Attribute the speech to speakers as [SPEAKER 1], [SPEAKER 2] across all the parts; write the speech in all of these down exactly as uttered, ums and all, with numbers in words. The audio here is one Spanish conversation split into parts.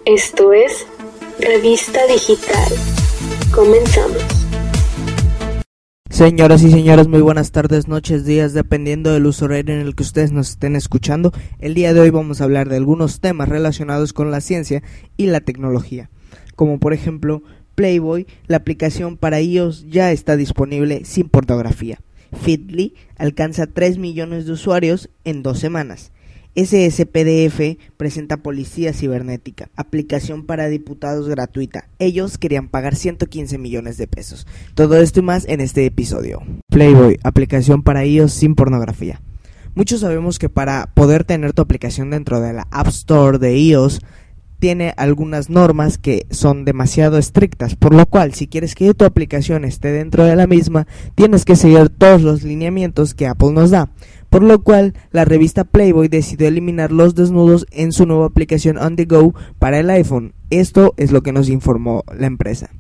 [SPEAKER 1] Esto es Revista Digital. Comenzamos.
[SPEAKER 2] Señoras y señores, muy buenas tardes, noches, días, dependiendo del uso horario en el que ustedes nos estén escuchando. El día de hoy vamos a hablar de algunos temas relacionados con la ciencia y la tecnología, como por ejemplo Playboy, la aplicación para iOS ya está disponible sin pornografía. Feedly alcanza tres millones de usuarios en dos semanas. S S P D F presenta Policía Cibernética, aplicación para diputados gratuita. Ellos querían pagar ciento quince millones de pesos. Todo esto y más en este episodio. Playboy, aplicación para iOS sin pornografía. Muchos sabemos que para poder tener tu aplicación dentro de la App Store de iOS, tiene algunas normas que son demasiado estrictas, por lo cual si quieres que tu aplicación esté dentro de la misma, tienes que seguir todos los lineamientos que Apple nos da, por lo cual la revista Playboy decidió eliminar los desnudos en su nueva aplicación On The Go para el iPhone. Esto es lo que nos informó la empresa.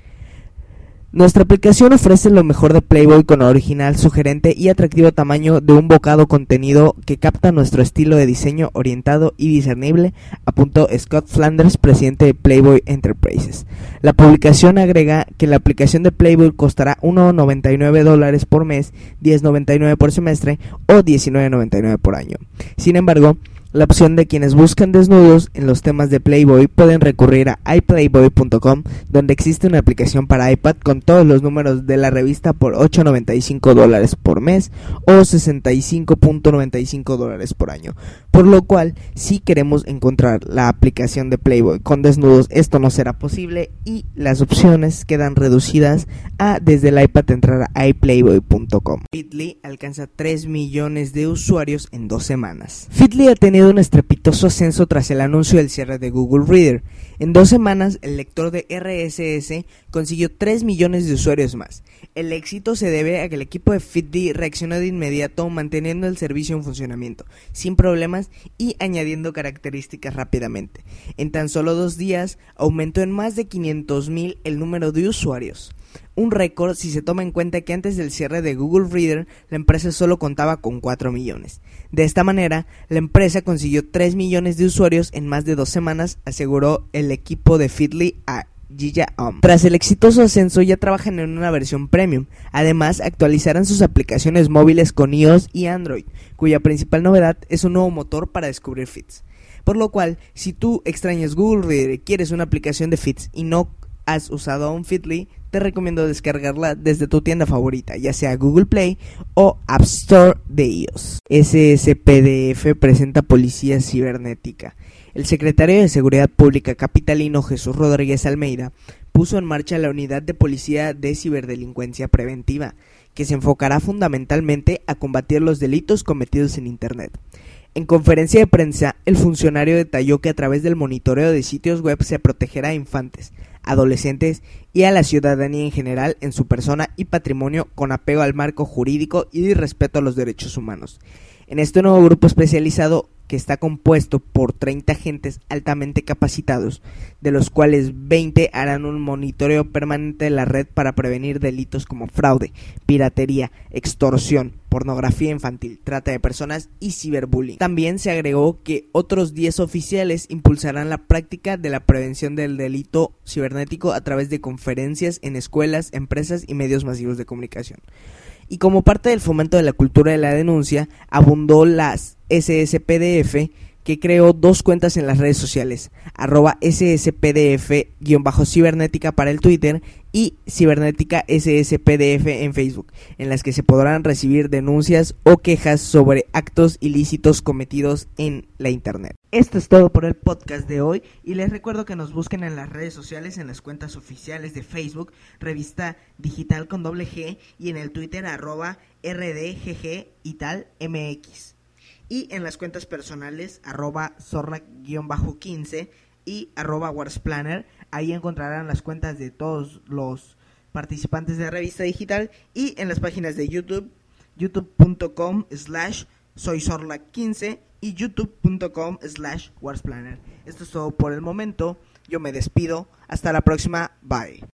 [SPEAKER 2] Nuestra aplicación ofrece lo mejor de Playboy con original, sugerente y atractivo tamaño de un bocado contenido que capta nuestro estilo de diseño orientado y discernible, apuntó Scott Flanders, presidente de Playboy Enterprises. La publicación agrega que la aplicación de Playboy costará uno noventa y nueve dólares por mes, diez noventa y nueve por semestre o diecinueve noventa y nueve por año. Sin embargo, la opción de quienes buscan desnudos en los temas de Playboy pueden recurrir a i playboy punto com, donde existe una aplicación para iPad con todos los números de la revista por ocho noventa y cinco dólares por mes o sesenta y cinco noventa y cinco dólares por año. Por lo cual, si queremos encontrar la aplicación de Playboy con desnudos, esto no será posible y las opciones quedan reducidas a desde el iPad entrar a i playboy punto com. Feedly alcanza tres millones de usuarios en dos semanas. Feedly ha tenido un estrepitoso ascenso tras el anuncio del cierre de Google Reader. En dos semanas, el lector de R S S consiguió tres millones de usuarios más. El éxito se debe a que el equipo de Feedly reaccionó de inmediato, manteniendo el servicio en funcionamiento, sin problemas y añadiendo características rápidamente. En tan solo dos días, aumentó en más de quinientos mil el número de usuarios. Un récord si se toma en cuenta que antes del cierre de Google Reader, la empresa solo contaba con cuatro millones. De esta manera, la empresa consiguió tres millones de usuarios en más de dos semanas, aseguró el equipo de Feedly a Giga Om. Tras el exitoso ascenso, ya trabajan en una versión premium. Además, actualizarán sus aplicaciones móviles con iOS y Android, cuya principal novedad es un nuevo motor para descubrir feeds. Por lo cual, si tú extrañas Google Reader y quieres una aplicación de feeds y no has usado aún Feedly, te recomiendo descargarla desde tu tienda favorita, ya sea Google Play o App Store de iOS. S S P D F presenta Policía Cibernética. El secretario de Seguridad Pública capitalino Jesús Rodríguez Almeida puso en marcha la Unidad de Policía de Ciberdelincuencia Preventiva, que se enfocará fundamentalmente a combatir los delitos cometidos en Internet. En conferencia de prensa, el funcionario detalló que a través del monitoreo de sitios web se protegerá a infantes, adolescentes y a la ciudadanía en general en su persona y patrimonio con apego al marco jurídico y de respeto a los derechos humanos. En este nuevo grupo especializado, que está compuesto por treinta agentes altamente capacitados, de los cuales veinte harán un monitoreo permanente de la red para prevenir delitos como fraude, piratería, extorsión, pornografía infantil, trata de personas y ciberbullying. También se agregó que otros diez oficiales impulsarán la práctica de la prevención del delito cibernético a través de conferencias en escuelas, empresas y medios masivos de comunicación. Y como parte del fomento de la cultura de la denuncia, abundó las S S P D F, que creó dos cuentas en las redes sociales, arroba S S P D F-cibernética para el Twitter y cibernética S S P D F en Facebook, en las que se podrán recibir denuncias o quejas sobre actos ilícitos cometidos en la Internet. Esto es todo por el podcast de hoy y les recuerdo que nos busquen en las redes sociales, en las cuentas oficiales de Facebook, Revista Digital con doble G, y en el Twitter arroba R D G G y tal M X. Y en las cuentas personales, arroba zorra quince y arroba warsplanner. Ahí encontrarán las cuentas de todos los participantes de Revista Digital. Y en las páginas de YouTube, youtube punto com slash soy zorla quince y youtube punto com slash warsplanner. Esto es todo por el momento. Yo me despido. Hasta la próxima. Bye.